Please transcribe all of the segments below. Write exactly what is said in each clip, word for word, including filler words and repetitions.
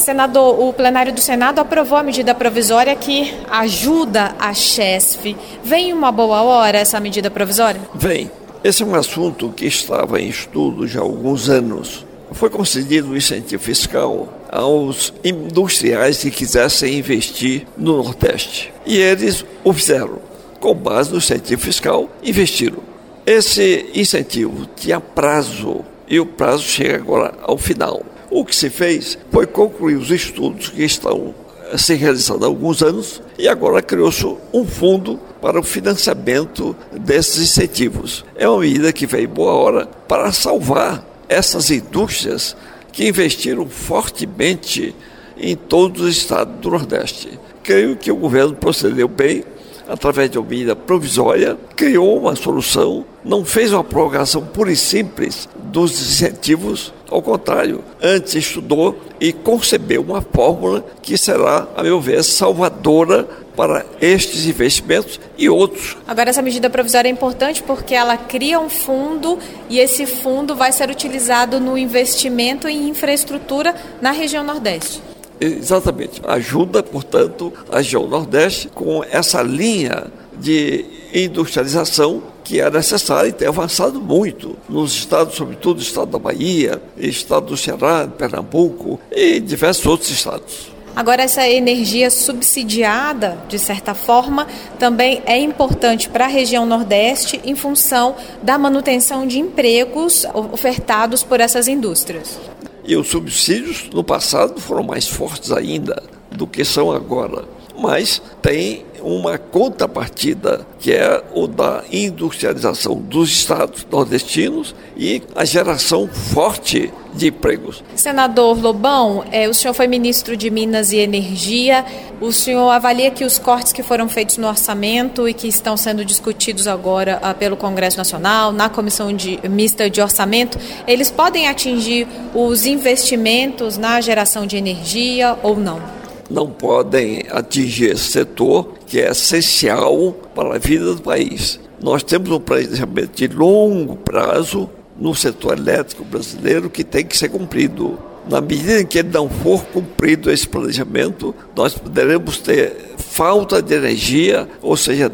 Senador, o plenário do Senado aprovou a medida provisória que ajuda a Chesf. Vem uma boa hora essa medida provisória? Vem. Esse é um assunto que estava em estudo já há alguns anos. Foi concedido um incentivo fiscal aos industriais que quisessem investir no Nordeste. E eles o fizeram. Com base no incentivo fiscal, investiram. Esse incentivo tinha prazo e o prazo chega agora ao final. O que se fez foi concluir os estudos que estão se realizando há alguns anos e agora criou-se um fundo para o financiamento desses incentivos. É uma medida que veio boa hora para salvar essas indústrias que investiram fortemente em todos os estados do Nordeste. Creio que o governo procedeu bem, através de uma medida provisória, criou uma solução, não fez uma prorrogação pura e simples dos incentivos, ao contrário, antes estudou e concebeu uma fórmula que será, a meu ver, salvadora para estes investimentos e outros. Agora, essa medida provisória é importante porque ela cria um fundo e esse fundo vai ser utilizado no investimento em infraestrutura na região Nordeste. Exatamente. Ajuda, portanto, a região Nordeste com essa linha de industrialização que é necessária e tem avançado muito nos estados, sobretudo o estado da Bahia, estado do Ceará, Pernambuco e diversos outros estados. Agora, essa energia subsidiada, de certa forma, também é importante para a região Nordeste em função da manutenção de empregos ofertados por essas indústrias. E os subsídios no passado foram mais fortes ainda do que são agora. Mas tem uma contrapartida, que é o da industrialização dos estados nordestinos e a geração forte de empregos. Senador Lobão, é, o senhor foi ministro de Minas e Energia. O senhor avalia que os cortes que foram feitos no orçamento e que estão sendo discutidos agora ah, pelo Congresso Nacional, na Comissão de, Mista de Orçamento, eles podem atingir os investimentos na geração de energia ou não? Não podem atingir esse setor que é essencial para a vida do país. Nós temos um planejamento de longo prazo no setor elétrico brasileiro que tem que ser cumprido. Na medida em que ele não for cumprido esse planejamento, nós poderemos ter falta de energia, ou seja,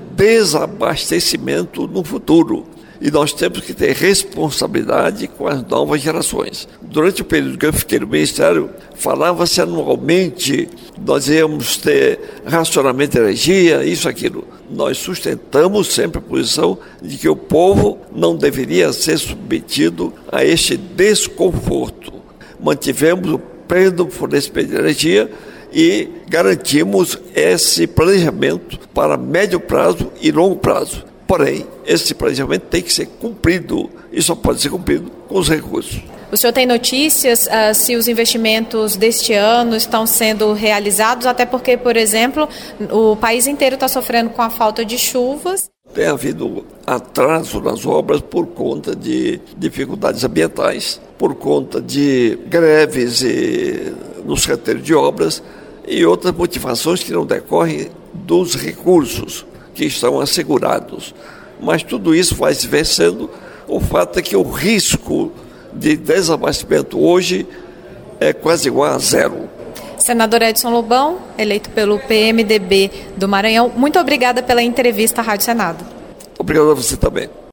desabastecimento no futuro. E nós temos que ter responsabilidade com as novas gerações. Durante o período que eu fiquei no Ministério, falava-se anualmente, nós íamos ter racionamento de energia, isso, aquilo. Nós sustentamos sempre a posição de que o povo não deveria ser submetido a este desconforto. Mantivemos o pleno fornecimento de energia e garantimos esse planejamento para médio prazo e longo prazo. Porém, esse planejamento tem que ser cumprido e só pode ser cumprido com os recursos. O senhor tem notícias uh, se os investimentos deste ano estão sendo realizados? Até porque, por exemplo, o país inteiro está sofrendo com a falta de chuvas. Tem havido atraso nas obras por conta de dificuldades ambientais, por conta de greves e, nos canteiros de obras e outras motivações que não decorrem dos recursos que estão assegurados. Mas tudo isso vai se vencendo. O fato é que o risco de desabastecimento hoje é quase igual a zero. Senador Edson Lobão, eleito pelo P M D B do Maranhão, muito obrigada pela entrevista à Rádio Senado. Obrigado a você também.